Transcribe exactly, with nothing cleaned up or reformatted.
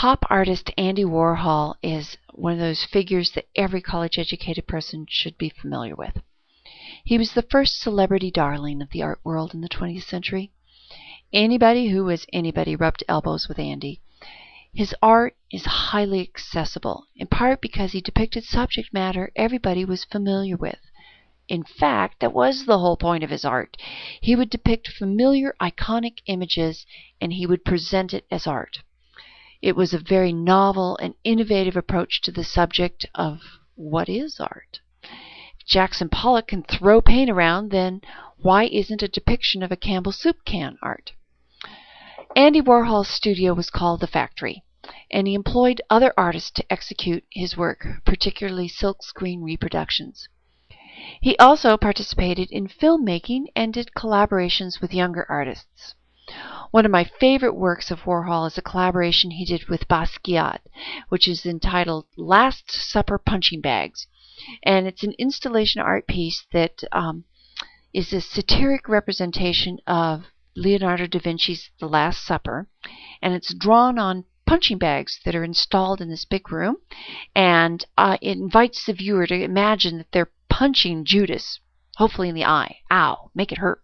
pop artist Andy Warhol is one of those figures that every college-educated person should be familiar with. He was the first celebrity darling of the art world in the twentieth century. Anybody who was anybody rubbed elbows with Andy. His art is highly accessible, in part because he depicted subject matter everybody was familiar with. In fact, that was the whole point of his art. He would depict familiar, iconic images, and he would present it as art. It was a very novel and innovative approach to the subject of what is art. If Jackson Pollock can throw paint around, then why isn't a depiction of a Campbell soup can art? Andy Warhol's studio was called The Factory, and he employed other artists to execute his work, particularly silkscreen reproductions. He also participated in filmmaking and did collaborations with younger artists. One of my favorite works of Warhol is a collaboration he did with Basquiat, which is entitled Last Supper Punching Bags. And it's an installation art piece that um, is a satiric representation of Leonardo da Vinci's The Last Supper. And it's drawn on punching bags that are installed in this big room. And uh, it invites the viewer to imagine that they're punching Judas, hopefully in the eye. Ow, make it hurt.